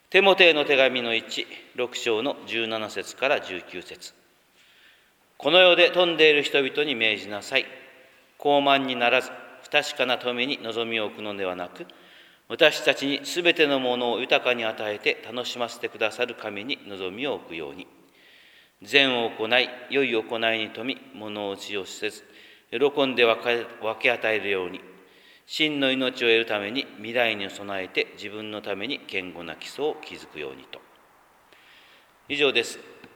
テモテへの手紙の1、6章の17節から19節。この世で富んでいる人々に命じなさい。高慢にならず、不確かな富に望みを置くのではなく、私たちにすべてのものを豊かに与えて楽しませてくださる神に望みを置くように。善を行い、良い行いに富み、物落ちをせず、喜んで分け与えるように、真の命を得るために未来に備えて自分のために堅固な基礎を築くようにと。以上です。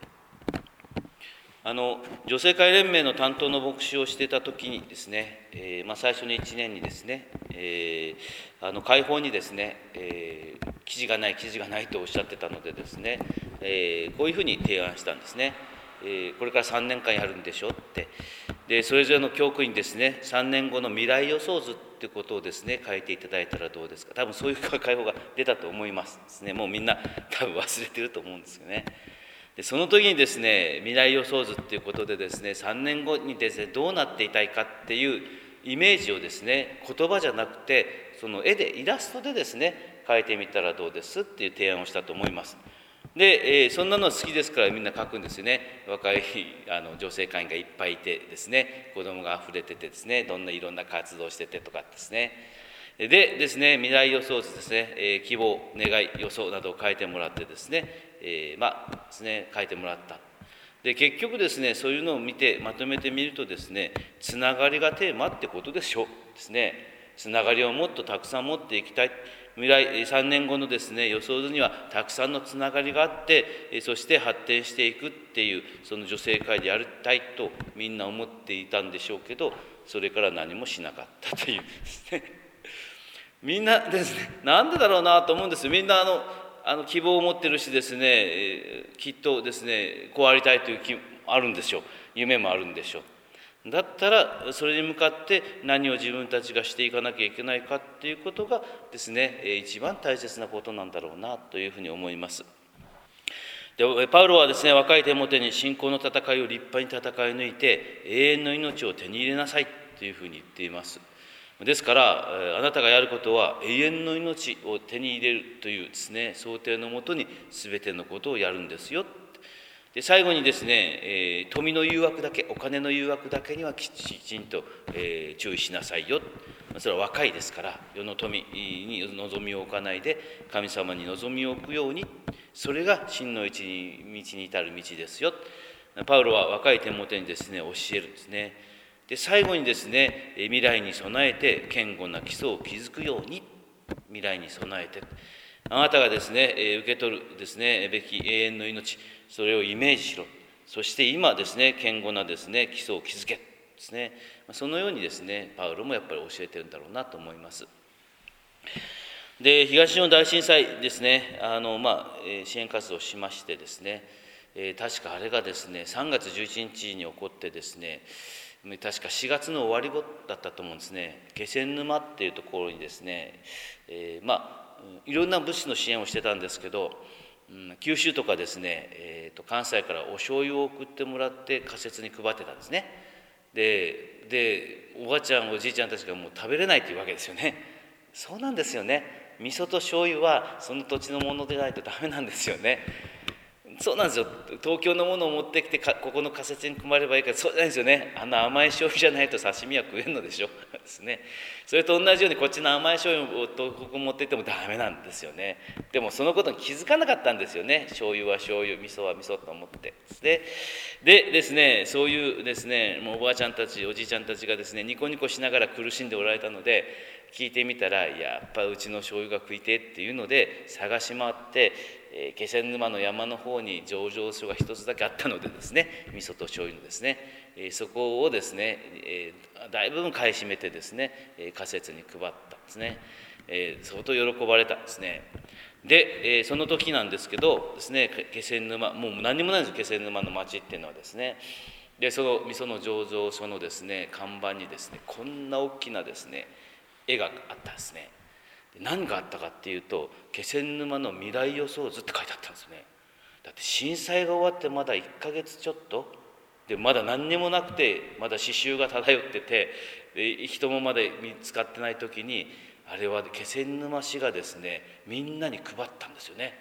女性会連盟の担当の牧師をしていた時にですね、最初の1年にですね、会報にですね、記事がないとおっしゃってたのでですね、こういうふうに提案したんですね。これから3年間やるんでしょって。で、それぞれの教区にですね、3年後の未来予想図ってことをですね、書いていただいたらどうですか。多分そういう会報が出たと思いますですね。もうみんな多分忘れてると思うんですよね。でその時にですね、未来予想図っていうことでですね、3年後にですね、どうなっていたいかっていうイメージをですね、言葉じゃなくて、その絵で、イラストでですね、描いてみたらどうですっていう提案をしたと思います。で、そんなの好きですからみんな描くんですよね。若い女性会員がいっぱいいてですね、子供があふれててですね、いろんな活動しててとかですね。でですね、未来予想図ですね、希望、願い、予想などを書いてもらってですね、ですね、書いてもらった。で、結局ですね、そういうのを見てまとめてみるとですね、つながりがテーマってことでしょですね。つながりをもっとたくさん持っていきたい。未来3年後のですね、予想図にはたくさんのつながりがあって、そして発展していくっていう、その女性会でやりたいとみんな思っていたんでしょうけど、それから何もしなかったというですね。みんなですね、なんでだろうなと思うんですよ。みんな希望を持ってるしですね、きっとですね、こうありたいという気あるんでしょう。夢もあるんでしょう。だったらそれに向かって何を自分たちがしていかなきゃいけないかっていうことがですね、一番大切なことなんだろうなというふうに思います。でパウロはですね、若いテモテに信仰の戦いを立派に戦い抜いて永遠の命を手に入れなさいというふうに言っています。ですからあなたがやることは永遠の命を手に入れるというですね、想定のもとに全てのことをやるんですよ。で最後にですね、富の誘惑だけ、お金の誘惑だけにはきちんと、注意しなさいよ。それは若いですから世の富に望みを置かないで神様に望みを置くように、それが真の道に至る道ですよ。パウロは若いテモテにですね教えるんですね。で最後にですね、未来に備えて堅固な基礎を築くように、未来に備えてあなたがですね受け取るですねべき永遠の命、それをイメージしろ。そして今ですね堅固なですね基礎を築けですね、そのようにですねパウロもやっぱり教えてるんだろうなと思います。で東日本大震災ですね、支援活動をしましてですね、確かあれがですね3月11日に起こってですね、確か4月の終わり後だったと思うんですね。気仙沼っていうところにですね、いろんな物資の支援をしてたんですけど、九州とかですね、関西からお醤油を送ってもらって仮設に配ってたんですね。でおばあちゃんおじいちゃんたちがもう食べれないというわけですよね。そうなんですよね。味噌と醤油はその土地のものでないとダメなんですよね。そうなんですよ。東京のものを持ってきてここの仮設に組まればいいから、そうじゃないですよね。甘い醤油じゃないと刺身は食えんのでしょですね。それと同じようにこっちの甘い醤油を東北持っていってもダメなんですよね。でもそのことに気づかなかったんですよね。醤油は醤油、味噌は味噌と思ってでですね、そういうですね、もうおばあちゃんたちおじいちゃんたちがですねニコニコしながら苦しんでおられたので、聞いてみたらやっぱうちの醤油が食いてっていうので探し回って、気仙沼の山の方に醸造所が一つだけあったのでですね、味噌と醤油のですね、そこをですね、だいぶ買い占めてですね、仮設に配ったんですね。相当喜ばれたんですね。で、その時なんですけどですね、気仙沼、もう何にもないんですよ、気仙沼の町っていうのはですね。でその味噌の醸造所のですね看板にですね、こんな大きなですね絵があったんですね。何があったかっていうと、気仙沼の未来予想図って書いてあったんですね。だって震災が終わってまだ1ヶ月ちょっとで、まだ何にもなくて、まだ刺繍が漂ってて、人もまだ見つかってない時に、あれは気仙沼市がですねみんなに配ったんですよね。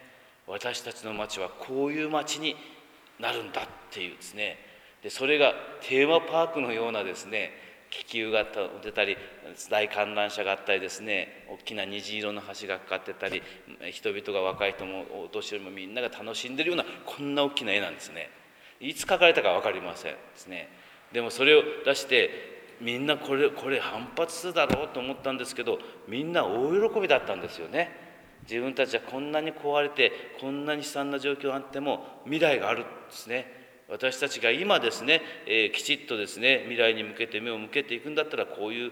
私たちの町はこういう町になるんだっていうですね、でそれがテーマパークのようなですね、気球が出たり、大観覧車があったりですね、大きな虹色の橋がかかってたり、人々が、若い人もお年寄りもみんなが楽しんでるような、こんな大きな絵なんですね。いつ描かれたか分かりませんですね。でもそれを出してみんなこれ反発するだろうと思ったんですけど、みんな大喜びだったんですよね。自分たちはこんなに壊れて、こんなに悲惨な状況があっても未来があるんですね。私たちが今ですね、きちっとですね、未来に向けて目を向けていくんだったら、こういう、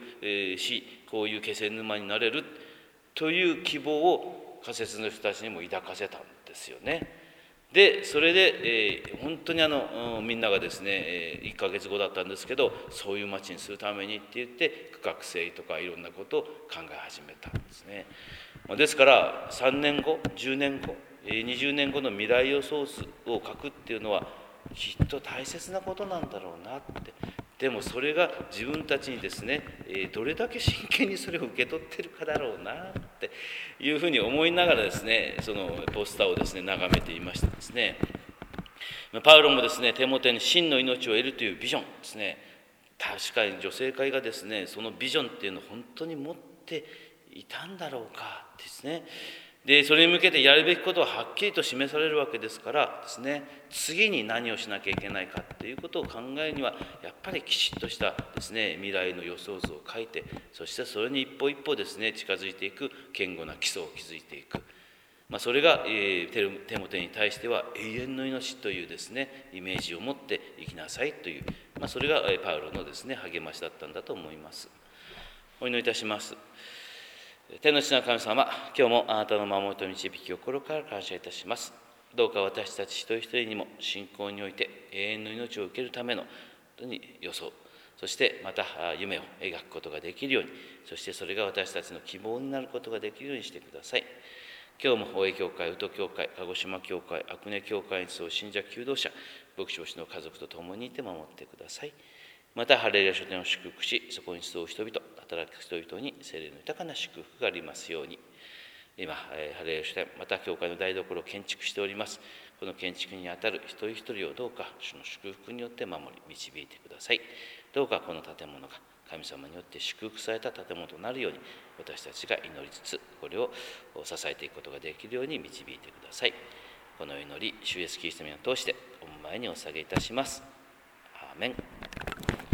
こういう気仙沼になれるという希望を仮設の人たちにも抱かせたんですよね。でそれで、本当にみんながですね、1ヶ月後だったんですけど、そういう町にするためにって言って区画整理とかいろんなことを考え始めたんですね。ですから3年後10年後20年後の未来予想図を書くっていうのはきっと大切なことなんだろうなって。でもそれが自分たちにですね、どれだけ真剣にそれを受け取ってるかだろうなっていうふうに思いながらですね、そのポスターをですね眺めていましたですね。パウロもですね、テモテに真の命を得るというビジョンですね、確かに女性会がですね、そのビジョンっていうのを本当に持っていたんだろうかですね。でそれに向けてやるべきことははっきりと示されるわけですからですね、次に何をしなきゃいけないかっていうことを考えるには、やっぱりきちっとしたですね未来の予想図を書いて、そしてそれに一歩一歩ですね近づいていく堅固な基礎を築いていく、それが、テモテに対しては永遠の命というですねイメージを持って生きなさいという、それがパウロのですね励ましだったんだと思います。お祈りいたします。天の父なる神様、今日もあなたの守りと導きを心から感謝いたします。どうか私たち一人一人にも信仰において永遠の命を受けるための予想、そしてまた夢を描くことができるように、そしてそれが私たちの希望になることができるようにしてください。今日も大江教会、宇都教会、鹿児島教会、阿久根教会に集う信者求道者、牧師牧師の家族と共にいて守ってください。またハレルヤ書店を祝福し、そこに集う人々、働く人々に聖霊の豊かな祝福がありますように。今、ハレルヤ書店、また教会の台所を建築しております。この建築にあたる一人一人をどうか主の祝福によって守り導いてください。どうかこの建物が神様によって祝福された建物となるように、私たちが祈りつつこれを支えていくことができるように導いてください。この祈り、主イエスキリストの名を通してお前にお捧げいたします。アーメン。